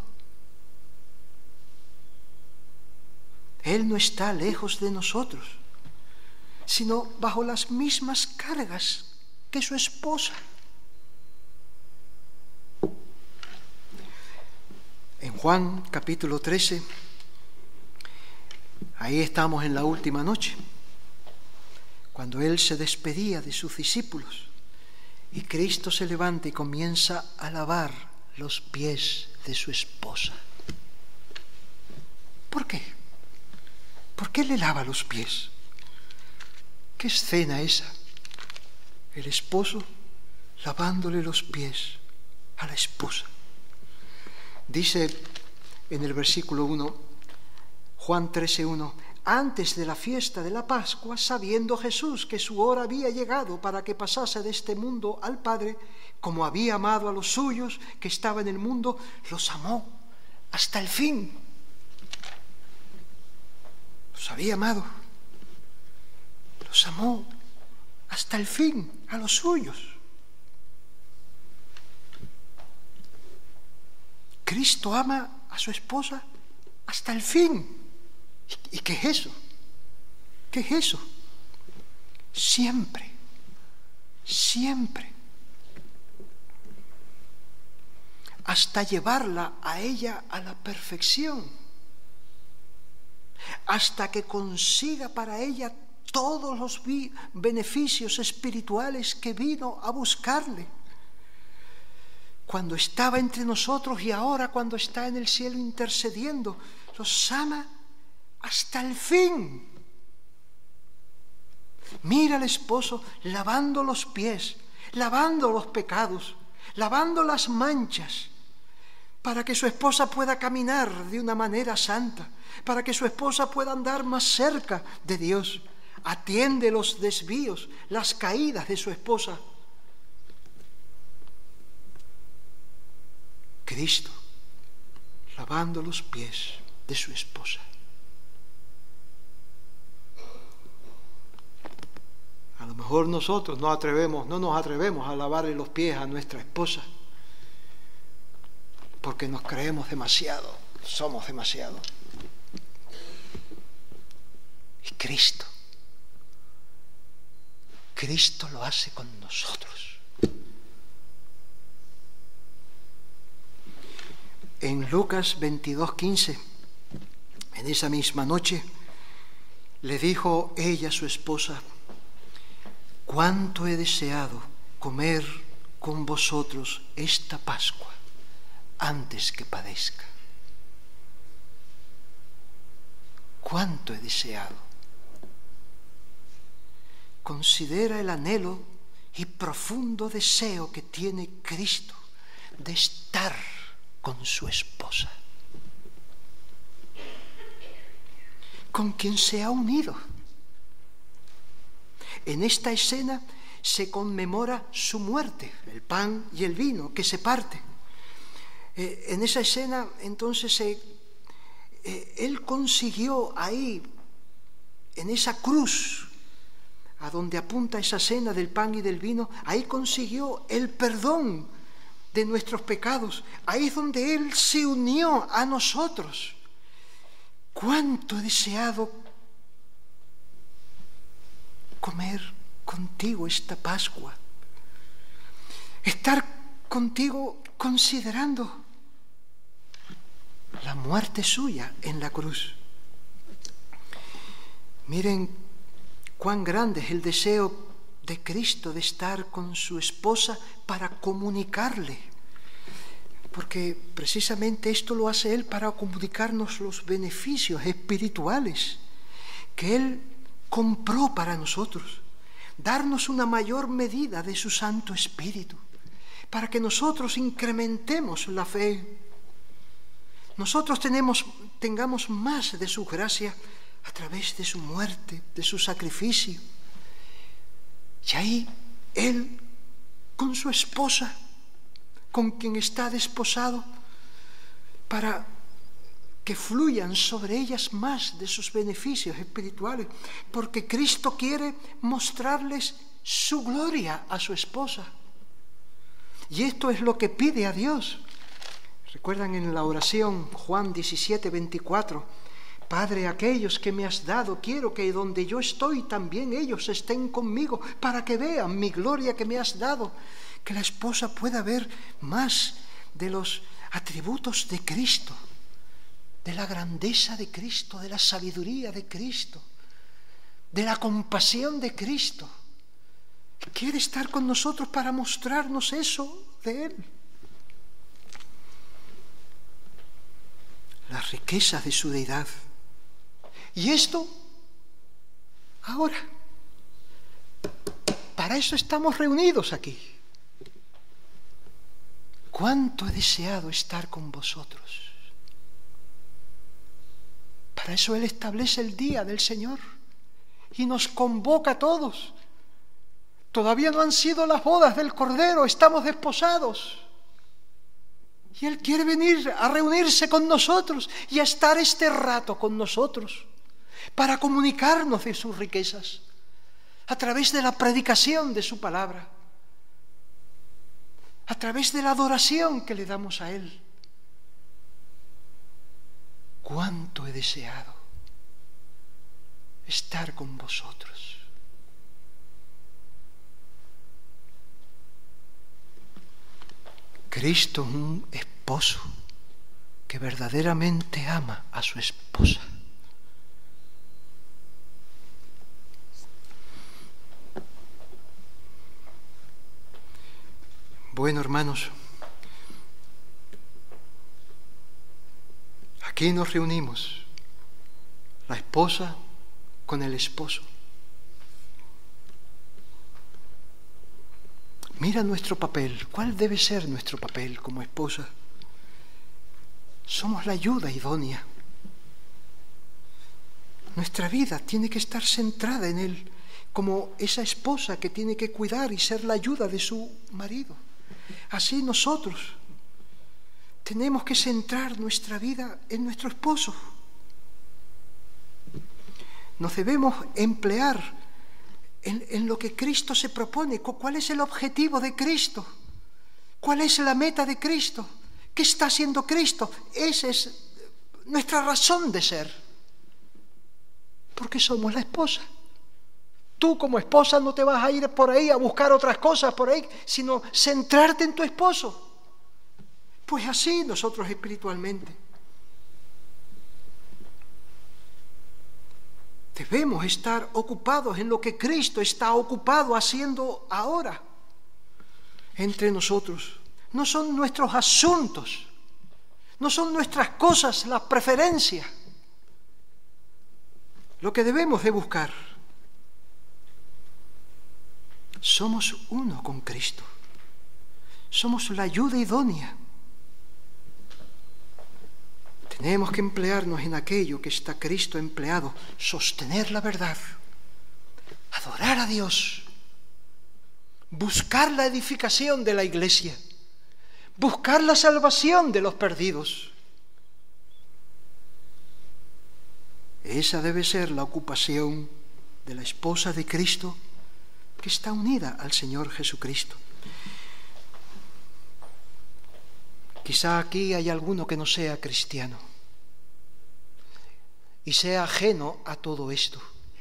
Él no está lejos de nosotros, sino bajo las mismas cargas que su esposa. Juan capítulo 13, ahí estamos en la última noche, cuando Él se despedía de sus discípulos y Cristo se levanta y comienza a lavar los pies de su esposa. ¿Por qué? ¿Por qué le lava los pies? ¿Qué escena esa? El esposo lavándole los pies a la esposa. Dice en el versículo 1, Juan 13:1, antes de la fiesta de la Pascua, sabiendo Jesús que su hora había llegado para que pasase de este mundo al Padre, como había amado a los suyos que estaban en el mundo, los amó hasta el fin. Los había amado, los amó hasta el fin a los suyos. Cristo ama a su esposa hasta el fin. ¿Y qué es eso? ¿Qué es eso? Siempre, siempre. Hasta llevarla a ella a la perfección. Hasta que consiga para ella todos los beneficios espirituales que vino a buscarle. Cuando estaba entre nosotros y ahora cuando está en el cielo intercediendo, los ama hasta el fin. Mira al esposo lavando los pies, lavando los pecados, lavando las manchas, para que su esposa pueda caminar de una manera santa, para que su esposa pueda andar más cerca de Dios. Atiende los desvíos, las caídas de su esposa. Cristo lavando los pies de su esposa. A lo mejor nosotros no nos atrevemos a lavarle los pies a nuestra esposa porque nos creemos demasiado, somos demasiado. Y Cristo lo hace con nosotros. En Lucas 22:15, en esa misma noche, le dijo ella a su esposa: cuánto he deseado comer con vosotros esta Pascua antes que padezca. Cuánto he deseado. Considera el anhelo y profundo deseo que tiene Cristo de estar con su esposa, con quien se ha unido. En esta escena se conmemora su muerte, el pan y el vino que se parte. En esa escena, entonces, Él consiguió ahí, en esa cruz, a donde apunta esa escena del pan y del vino, ahí consiguió el perdón de nuestros pecados. Ahí es donde Él se unió a nosotros. Cuánto he deseado comer contigo esta Pascua, estar contigo considerando la muerte suya en la cruz. Miren cuán grande es el deseo de Cristo de estar con su esposa para comunicarle, porque precisamente esto lo hace Él para comunicarnos los beneficios espirituales que Él compró para nosotros, darnos una mayor medida de su Santo Espíritu, para que nosotros incrementemos la fe, nosotros tengamos más de su gracia a través de su muerte, de su sacrificio. Y ahí Él, con su esposa, con quien está desposado, para que fluyan sobre ellas más de sus beneficios espirituales, porque Cristo quiere mostrarles su gloria a su esposa. Y esto es lo que pide a Dios. ¿Recuerdan en la oración Juan 17:24? Padre, aquellos que me has dado, quiero que donde yo estoy también ellos estén conmigo, para que vean mi gloria que me has dado. Que la esposa pueda ver más de los atributos de Cristo de la grandeza de Cristo, de la sabiduría de Cristo, de la compasión de Cristo. Quiere estar con nosotros para mostrarnos eso de Él. Las riquezas de su deidad. Y esto, ahora, para eso estamos reunidos aquí. ¿Cuánto he deseado estar con vosotros? Para eso Él establece el día del Señor y nos convoca a todos. Todavía no han sido las bodas del Cordero, estamos desposados. Y Él quiere venir a reunirse con nosotros y a estar este rato con nosotros para comunicarnos de sus riquezas a través de la predicación de su palabra, a través de la adoración que le damos a Él. Cuánto he deseado estar con vosotros. Cristo es un esposo que verdaderamente ama a su esposa. Bueno, hermanos, aquí nos reunimos, la esposa con el esposo. Mira nuestro papel. ¿Cuál debe ser nuestro papel como esposa? Somos la ayuda idónea. Nuestra vida tiene que estar centrada en Él, como esa esposa que tiene que cuidar y ser la ayuda de su marido. Así nosotros tenemos que centrar nuestra vida en nuestro esposo. Nos debemos emplear en lo que Cristo se propone. ¿Cuál es el objetivo de Cristo? ¿Cuál es la meta de Cristo? ¿Qué está haciendo Cristo? Esa es nuestra razón de ser. Porque somos la esposa. Tú como esposa no te vas a ir por ahí a buscar otras cosas por ahí, sino centrarte en tu esposo. Pues así nosotros espiritualmente. Debemos estar ocupados en lo que Cristo está ocupado haciendo ahora entre nosotros. No son nuestros asuntos, no son nuestras cosas, las preferencias. Lo que debemos de buscar. Somos uno con Cristo. Somos la ayuda idónea. Tenemos que emplearnos en aquello que está Cristo empleado, sostener la verdad, adorar a Dios, buscar la edificación de la iglesia, buscar la salvación de los perdidos. Esa debe ser la ocupación de la esposa de Cristo que está unida al Señor Jesucristo. Quizá aquí hay alguno que no sea cristiano y sea ajeno a todo esto.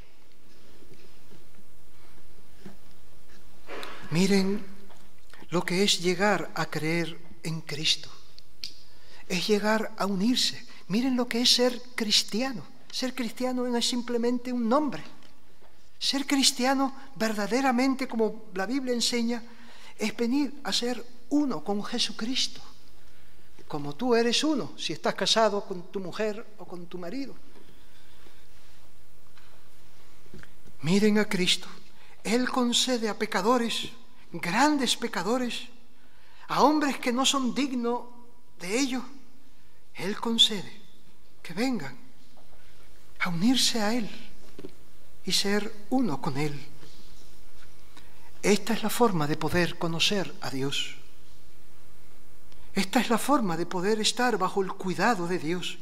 Miren lo que es llegar a creer en Cristo. Es llegar a unirse. Miren lo que es ser cristiano. Ser cristiano no es simplemente un nombre. Ser cristiano verdaderamente, como la Biblia enseña, es venir a ser uno con Jesucristo. Como tú eres uno, si estás casado con tu mujer o con tu marido. Miren a Cristo. Él concede a pecadores, grandes pecadores, a hombres que no son dignos de ello. Él concede que vengan a unirse a Él y ser uno con Él. Esta es la forma de poder conocer a Dios. Esta es la forma de poder estar bajo el cuidado de Dios.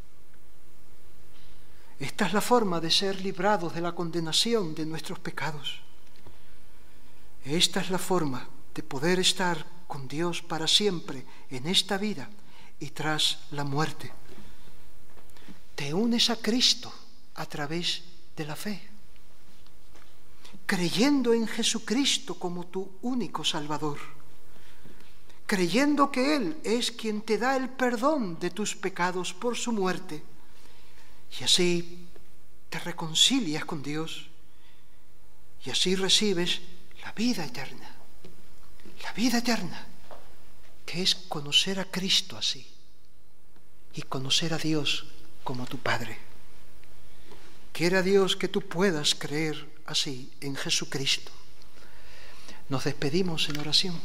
Esta es la forma de ser librados de la condenación de nuestros pecados. Esta es la forma de poder estar con Dios para siempre en esta vida y tras la muerte. Te unes a Cristo a través de la fe, creyendo en Jesucristo como tu único Salvador, creyendo que Él es quien te da el perdón de tus pecados por su muerte, y así te reconcilias con Dios, y así recibes la vida eterna, que es conocer a Cristo así, y conocer a Dios como tu Padre. Quiera Dios que tú puedas creer así en Jesucristo. Nos despedimos en oración.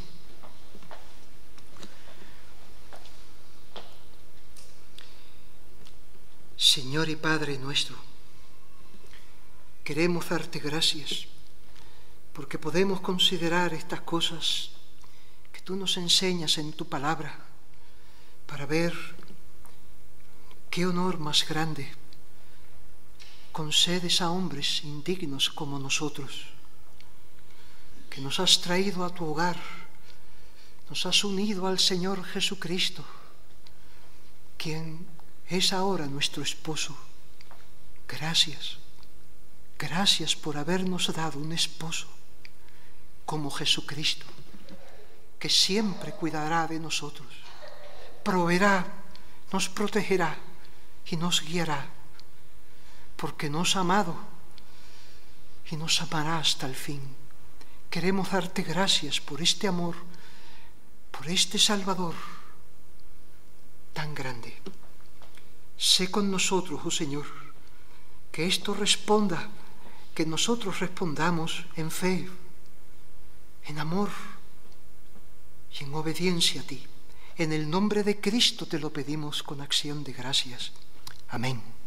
Señor y Padre nuestro, queremos darte gracias porque podemos considerar estas cosas que tú nos enseñas en tu palabra para ver qué honor más grande concedes a hombres indignos como nosotros, que nos has traído a tu hogar, nos has unido al Señor Jesucristo, quien es ahora nuestro esposo. Gracias por habernos dado un esposo como Jesucristo, que siempre cuidará de nosotros, proveerá, nos protegerá y nos guiará, porque nos ha amado y nos amará hasta el fin. Queremos darte gracias por este amor, por este Salvador tan grande. Sé con nosotros, oh Señor, que esto responda, que nosotros respondamos en fe, en amor y en obediencia a ti. En el nombre de Cristo te lo pedimos con acción de gracias. Amén.